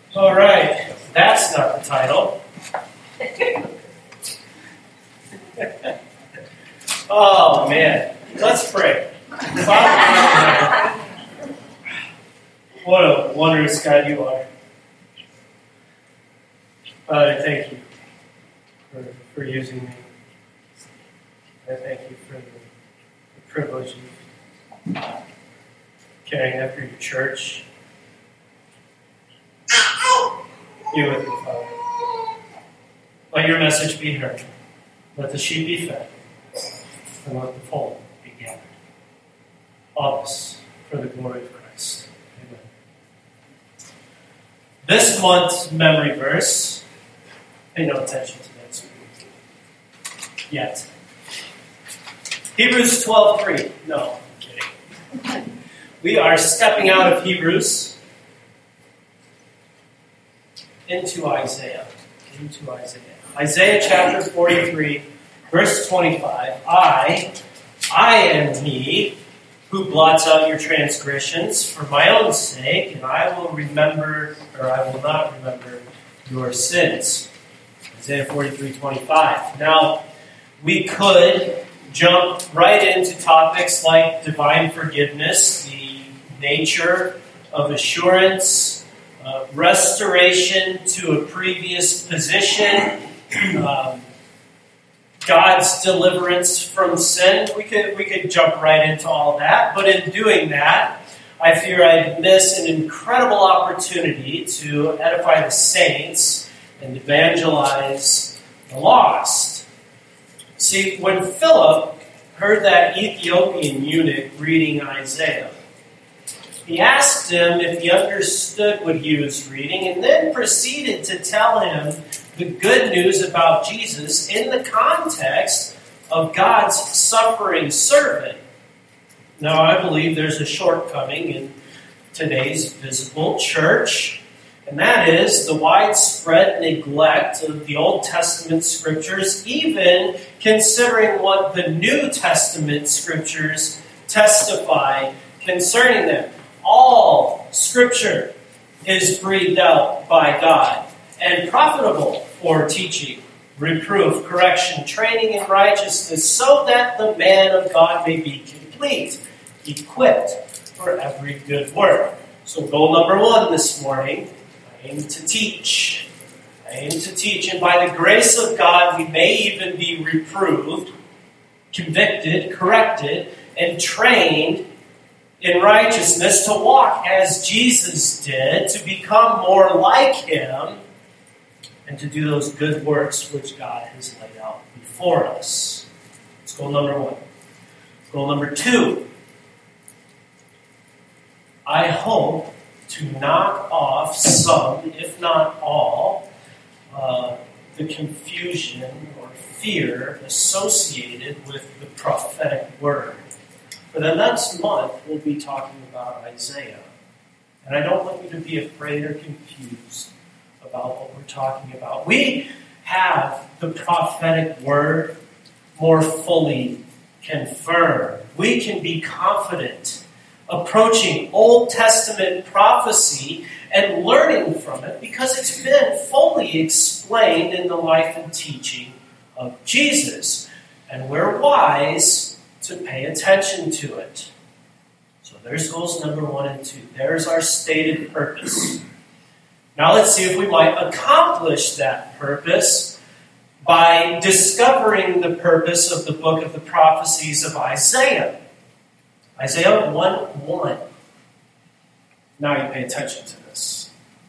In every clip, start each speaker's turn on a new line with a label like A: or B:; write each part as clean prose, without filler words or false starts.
A: All right, that's not the title. Oh, man. Let's pray. Father, what a wondrous God you are. Father, I thank you for using me. I thank you for the privilege of caring after your church. Be with me, Father. Let your message be heard. Let the sheep be fed. And let the fold be gathered. All this for the glory of Christ. Amen. This month's memory verse, pay no attention to that yet. Hebrews 12:3. No, I'm kidding. We are stepping out of Hebrews into Isaiah. Isaiah chapter 43, verse 25. I am he who blots out your transgressions for my own sake, and I will not remember your sins. Isaiah 43:25. Now, we could jump right into topics like divine forgiveness, the nature of assurance, restoration to a previous position, God's deliverance from sin. We could jump right into all that, but in doing that, I fear I'd miss an incredible opportunity to edify the saints and evangelize the lost. See, when Philip heard that Ethiopian eunuch reading Isaiah, he asked him if he understood what he was reading, and then proceeded to tell him the good news about Jesus in the context of God's suffering servant. Now, I believe there's a shortcoming in today's visible church, and that is the widespread neglect of the Old Testament scriptures, even considering what the New Testament scriptures testify concerning them. All Scripture is breathed out by God and profitable for teaching, reproof, correction, training in righteousness, so that the man of God may be complete, equipped for every good work. So goal number one this morning, I aim to teach. And by the grace of God, we may even be reproved, convicted, corrected, and trained in righteousness to walk as Jesus did, to become more like Him, and to do those good works which God has laid out before us. That's goal number one. Goal number two, I hope to knock off some, if not all, the confusion or fear associated with the prophetic word. For the next month, we'll be talking about Isaiah. And I don't want you to be afraid or confused about what we're talking about. We have the prophetic word more fully confirmed. We can be confident approaching Old Testament prophecy and learning from it because it's been fully explained in the life and teaching of Jesus. And we're wise to pay attention to it. So there's goals number 1 and 2. There's our stated purpose. Now let's see if we might accomplish that purpose by discovering the purpose of the book of the prophecies of Isaiah. Isaiah 1:1. Now you pay attention to this.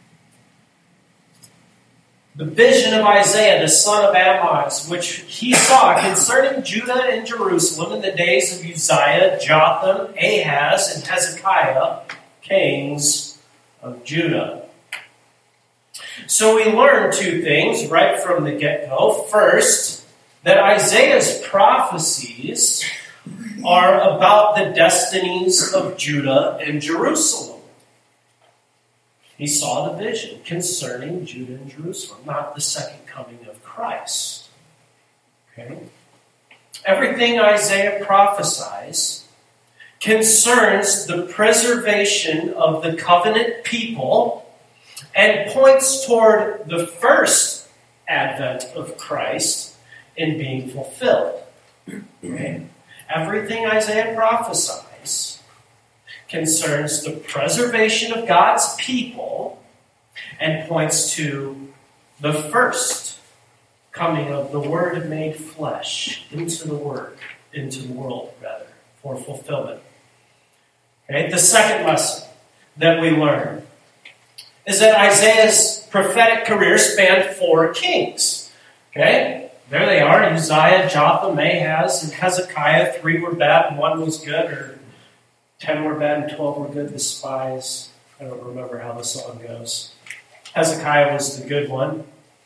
A: The vision of Isaiah, the son of Amoz, which he saw concerning Judah and Jerusalem in the days of Uzziah, Jotham, Ahaz, and Hezekiah, kings of Judah. So we learn two things right from the get-go. First, that Isaiah's prophecies are about the destinies of Judah and Jerusalem. He saw the vision concerning Judah and Jerusalem, not the second coming of Christ. Okay? Everything Isaiah prophesies concerns the preservation of the covenant people and points toward the first advent of Christ in being fulfilled. Okay? Everything Isaiah prophesies concerns the preservation of God's people and points to the first coming of the Word made flesh into the world, for fulfillment. Okay? The second lesson that we learn is that Isaiah's prophetic career spanned 4 kings. Okay? There they are, Uzziah, Jotham, Ahaz, and Hezekiah. 3 were bad and 1 was good, or 10 were bad and 12 were good, the spies. I don't remember how the song goes. Hezekiah was the good one.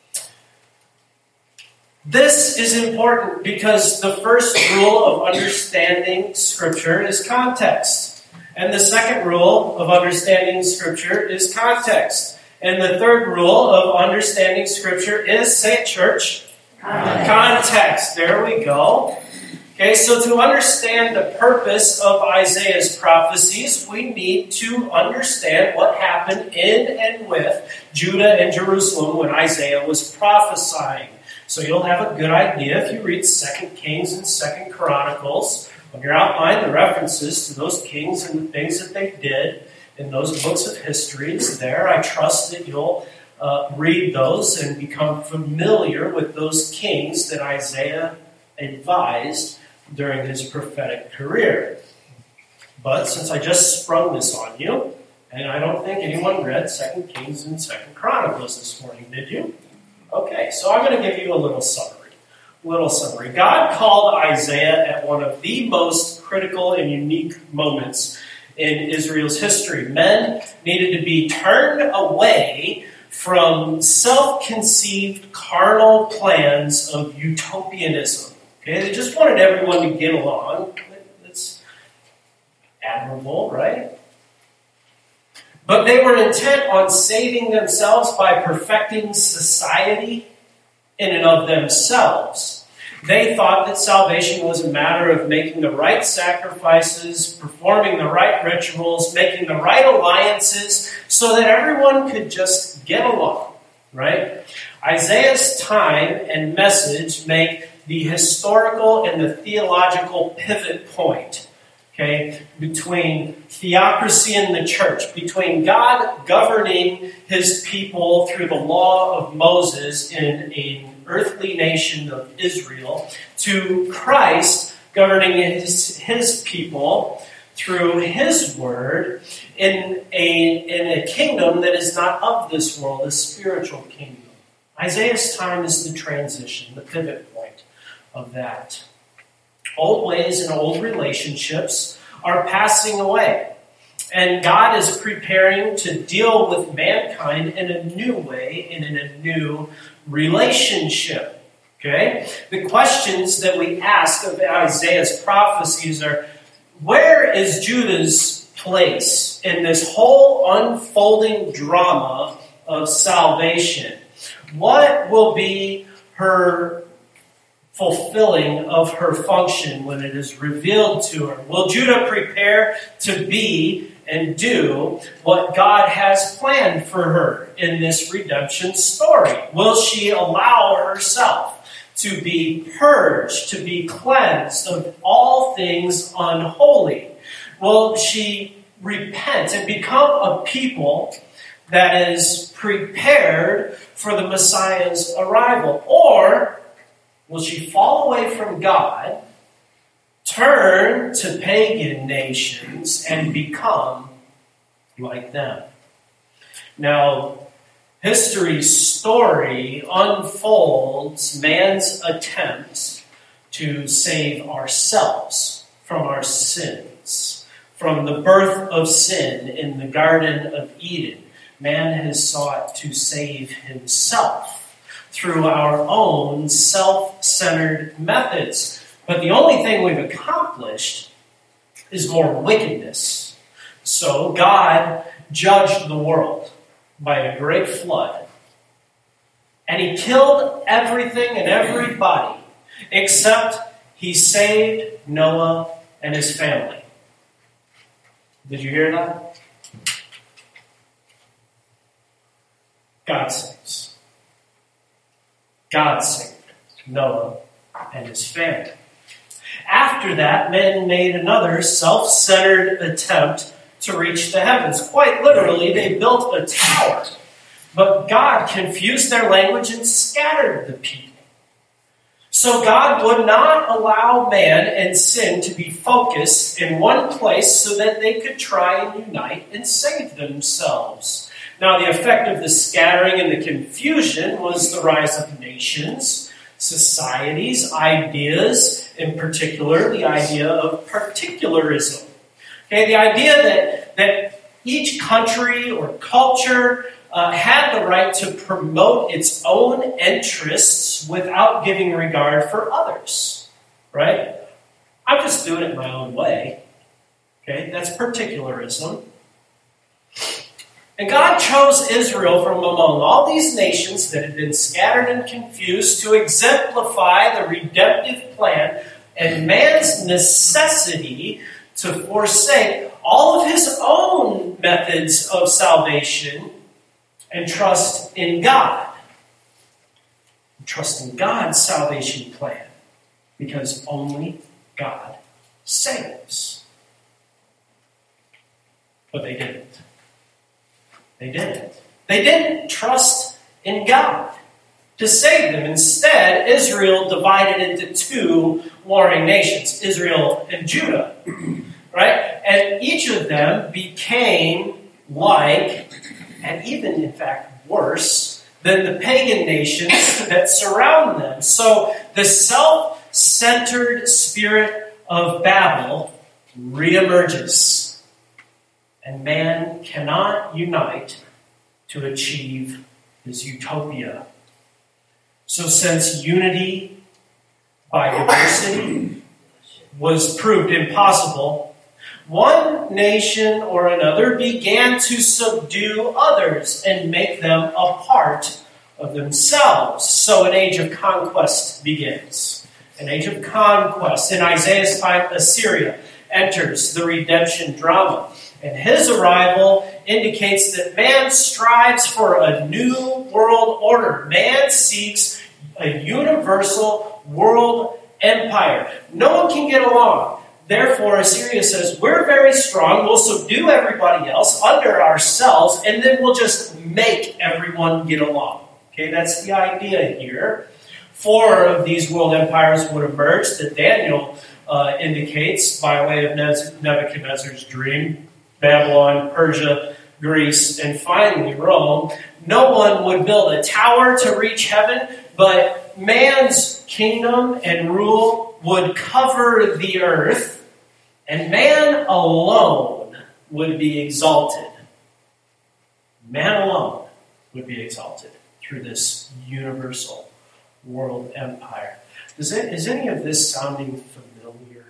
A: This is important because the first rule of understanding Scripture is context. And the second rule of understanding Scripture is context. And the third rule of understanding Scripture is, say it, church, context. There we go. Okay, so to understand the purpose of Isaiah's prophecies, we need to understand what happened in and with Judah and Jerusalem when Isaiah was prophesying. So you'll have a good idea if you read 2 Kings and 2 Chronicles. On your outline, the references to those kings and the things that they did in those books of history is there. I trust that you'll read those and become familiar with those kings that Isaiah advised during his prophetic career. But since I just sprung this on you, and I don't think anyone read 2 Kings and 2 Chronicles this morning, did you? Okay, so I'm going to give you a little summary. God called Isaiah at one of the most critical and unique moments in Israel's history. Men needed to be turned away from self-conceived carnal plans of utopianism. Okay, they just wanted everyone to get along. It's admirable, right? But they were intent on saving themselves by perfecting society in and of themselves. They thought that salvation was a matter of making the right sacrifices, performing the right rituals, making the right alliances, so that everyone could just get along, right? Isaiah's time and message make the historical and the theological pivot point, okay, between theocracy and the church, between God governing his people through the law of Moses in an earthly nation of Israel, to Christ governing his people through his word in a kingdom that is not of this world, a spiritual kingdom. Isaiah's time is the transition, the pivot point of that. Old ways and old relationships are passing away. And God is preparing to deal with mankind in a new way and in a new relationship. Okay? The questions that we ask of Isaiah's prophecies are, where is Judah's place in this whole unfolding drama of salvation? What will be her fulfilling of her function when it is revealed to her? Will Judah prepare to be and do what God has planned for her in this redemption story? Will she allow herself to be purged, to be cleansed of all things unholy? Will she repent and become a people that is prepared for the Messiah's arrival? Or will she fall away from God, turn to pagan nations, and become like them? Now, history's story unfolds man's attempts to save ourselves from our sins. From the birth of sin in the Garden of Eden, man has sought to save himself through our own self-centered methods. But the only thing we've accomplished is more wickedness. So God judged the world by a great flood. And he killed everything and everybody, except he saved Noah and his family. Did you hear that? God saves. God saved Noah and his family. After that, men made another self-centered attempt to reach the heavens. Quite literally, they built a tower. But God confused their language and scattered the people. So God would not allow man and sin to be focused in one place so that they could try and unite and save themselves. Now, the effect of the scattering and the confusion was the rise of nations, societies, ideas, in particular, the idea of particularism. Okay, the idea that each country or culture had the right to promote its own interests without giving regard for others, right? I'm just doing it my own way. Okay, that's particularism. And God chose Israel from among all these nations that had been scattered and confused to exemplify the redemptive plan and man's necessity to forsake all of his own methods of salvation and trust in God. Trust in God's salvation plan, because only God saves. But they didn't. They didn't. They didn't trust in God to save them. Instead, Israel divided into two warring nations, Israel and Judah. Right? And each of them became like, and even in fact worse, than the pagan nations that surround them. So the self-centered spirit of Babel reemerges. And man cannot unite to achieve his utopia. So since unity by diversity was proved impossible, one nation or another began to subdue others and make them a part of themselves. So an age of conquest begins. An age of conquest. In Isaiah's time, Assyria enters the redemption drama. And his arrival indicates that man strives for a new world order. Man seeks a universal world empire. No one can get along. Therefore, Assyria says, we're very strong, we'll subdue everybody else under ourselves, and then we'll just make everyone get along. Okay, that's the idea here. 4 of these world empires would emerge that Daniel indicates by way of Nebuchadnezzar's dream: Babylon, Persia, Greece, and finally Rome. No one would build a tower to reach heaven, but man's kingdom and rule would cover the earth, and man alone would be exalted. Man alone would be exalted through this universal world empire. Is any of this sounding familiar?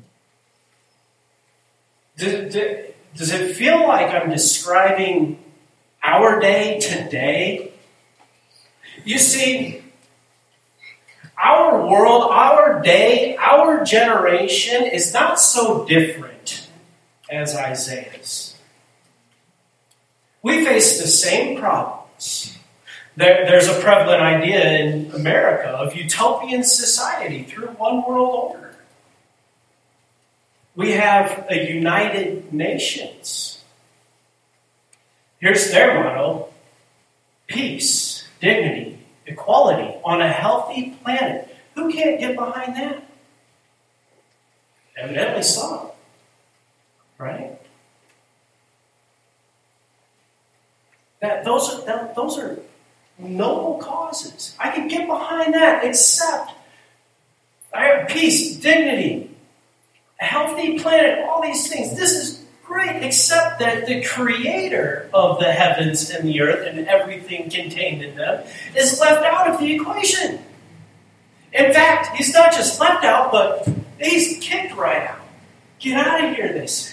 A: Does it feel like I'm describing our day today? You see, our world, our day, our generation is not so different as Isaiah's. We face the same problems. There's a prevalent idea in America of utopian society through one world order. We have a United Nations. Here's their motto: peace, dignity, equality on a healthy planet. Who can't get behind that? Evidently some. Right? Those are noble causes. I can get behind that, except I have peace, dignity, a healthy planet, all these things. This is great, except that the creator of the heavens and the earth and everything contained in them is left out of the equation. In fact, he's not just left out, but he's kicked right out. Get out of here, they say.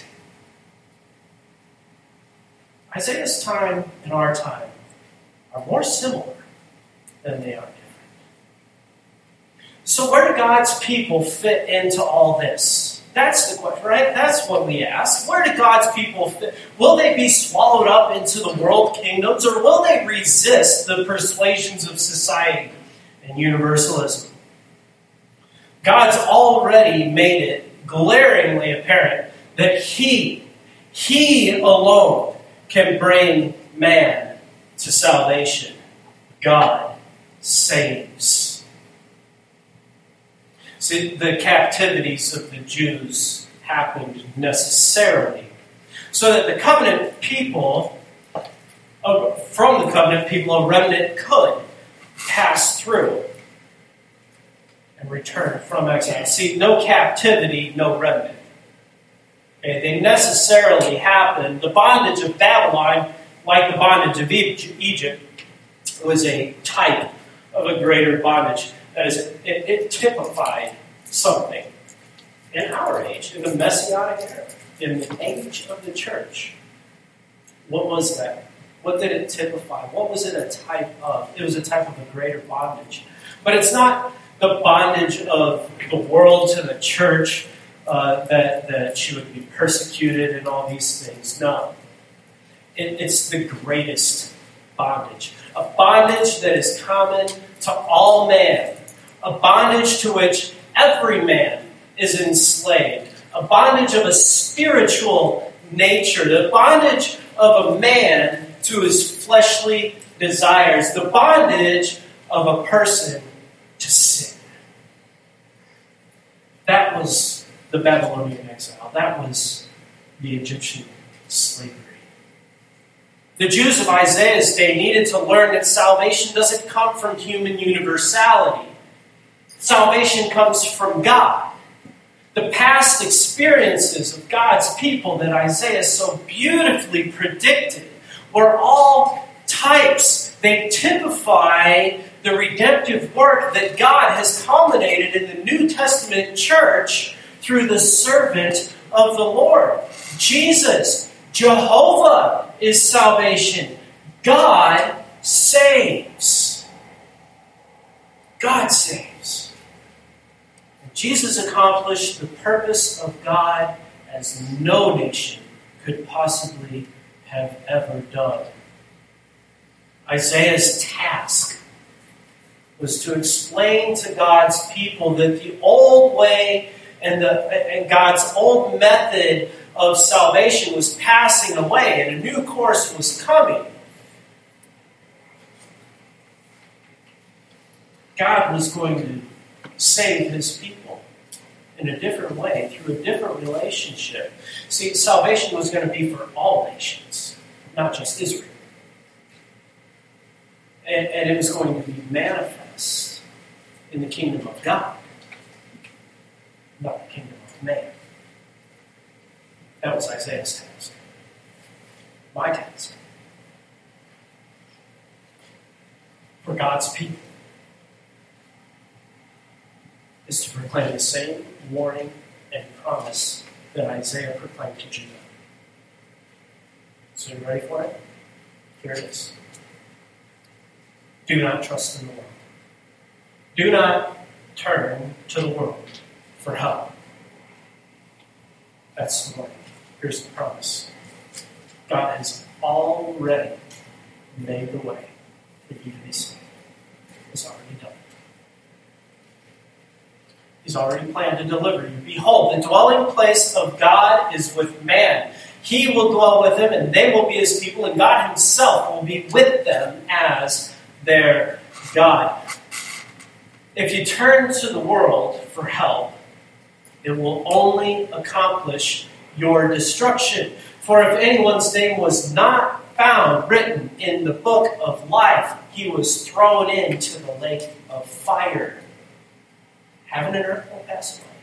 A: Isaiah's time and our time are more similar than they are different. So where do God's people fit into all this? That's the question, right? That's what we ask. Where do God's people fit? Will they be swallowed up into the world kingdoms, or will they resist the persuasions of society and universalism? God's already made it glaringly apparent that He alone can bring man to salvation. God saves. See, the captivities of the Jews happened necessarily so that the covenant people, from the covenant people, a remnant could pass through and return from exile. See, no captivity, no remnant. Okay, they necessarily happened. The bondage of Babylon, like the bondage of Egypt, was a type of a greater bondage. That is, it typified something in our age, in the Messianic era, in the age of the church. What was that? What did it typify? What was it a type of? It was a type of a greater bondage. But it's not the bondage of the world to the church, that she would be persecuted and all these things. No. It's the greatest bondage. A bondage that is common to all man. A bondage to which every man is enslaved. A bondage of a spiritual nature. The bondage of a man to his fleshly desires. The bondage of a person to sin. That was the Babylonian exile. That was the Egyptian slavery. The Jews of Isaiah's day needed to learn that salvation doesn't come from human universality. Salvation comes from God. The past experiences of God's people that Isaiah so beautifully predicted were all types. They typify the redemptive work that God has culminated in the New Testament church through the servant of the Lord. Jesus, Jehovah is salvation. God saves. God saves. And Jesus accomplished the purpose of God as no nation could possibly have ever done. Isaiah's task was to explain to God's people that the old way and God's old method of salvation was passing away and a new course was coming. God was going to save His people in a different way, through a different relationship. See, salvation was going to be for all nations, not just Israel. And it was going to be manifest in the kingdom of God, not the kingdom of man. That was Isaiah's task. My task. For God's people is to proclaim the same warning and promise that Isaiah proclaimed to Judah. So you ready for it? Here it is. Do not trust in the world. Do not turn to the world for help. That's the warning. Here's the promise. God has already made the way for you to be saved. It's already done. He's already planned to deliver you. Behold, the dwelling place of God is with man. He will dwell with them, and they will be His people, and God Himself will be with them as their God. If you turn to the world for help, it will only accomplish your destruction. For if anyone's name was not found written in the book of life, he was thrown into the lake of fire. Heaven and earth will pass away.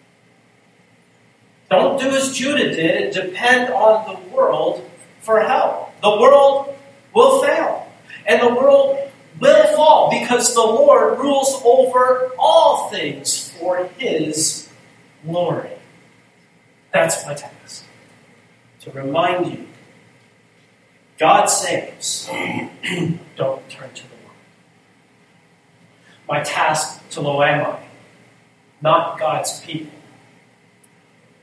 A: Don't do as Judah did and depend on the world for help. The world will fail, and the world will fall, because the Lord rules over all things for His glory. That's my task. To remind you, God saves. Don't turn to the world. My task to Loami, not God's people,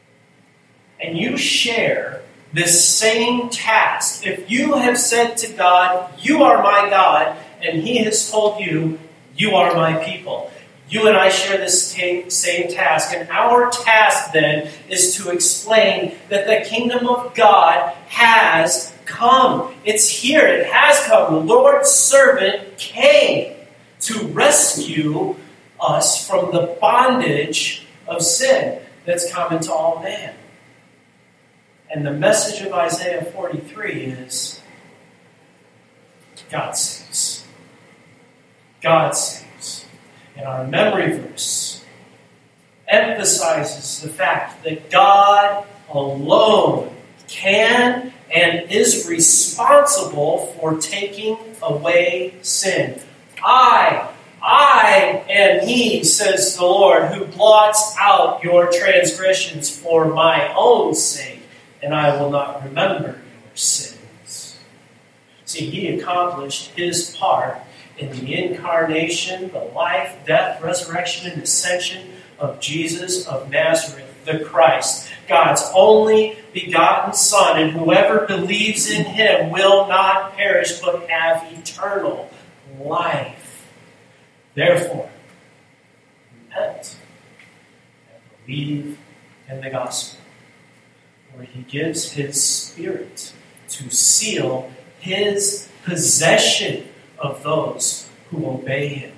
A: and you share this same task, if you have said to God, you are my God, and he has told you, you are my people, you and I share this same task. And our task then is to explain that the kingdom of God has come. It's here. It has come. The Lord's servant came to rescue us from the bondage of sin that's common to all man. And the message of Isaiah 43 is God saves. God saves. And our memory verse emphasizes the fact that God alone can and is responsible for taking away sin. I am he, says the Lord, who blots out your transgressions for my own sake, and I will not remember your sins. See, he accomplished his part in the incarnation, the life, death, resurrection, and ascension of Jesus of Nazareth, the Christ, God's only begotten Son, and whoever believes in him will not perish but have eternal life. Therefore, repent and believe in the gospel, where he gives his Spirit to seal his possession of those who obey him.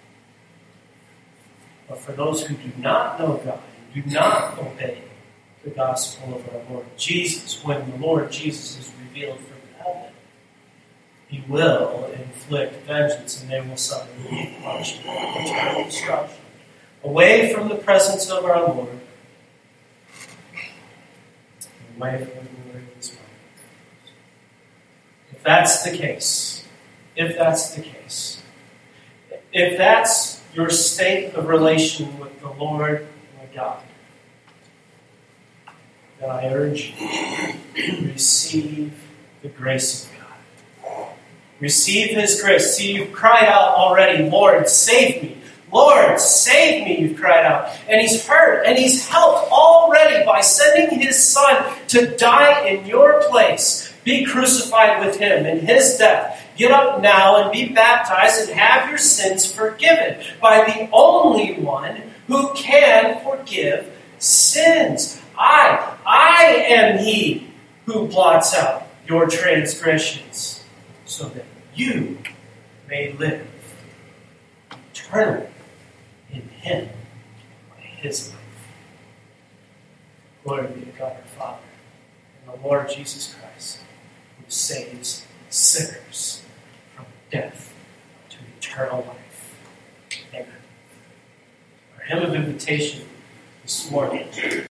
A: But for those who do not know God, and do not obey the gospel of our Lord Jesus, when the Lord Jesus is revealed from heaven, he will inflict vengeance, and they will suffer punishment, eternal destruction, away from the presence of our Lord, away from the glory of his power. If that's the case, if that's your state of relation with the Lord my God, then I urge you to receive the grace of God. Receive his grace. See, you've cried out already, Lord, save me. Lord, save me, you've cried out. And he's heard, and he's helped already by sending his Son to die in your place. Be crucified with him in his death. Get up now and be baptized and have your sins forgiven by the only one who can forgive sins. I am he who blots out your transgressions, so that you may live eternally in him by his life. Glory be to God our Father and the Lord Jesus Christ, who saves sinners from death to eternal life. Amen. Our hymn of invitation this morning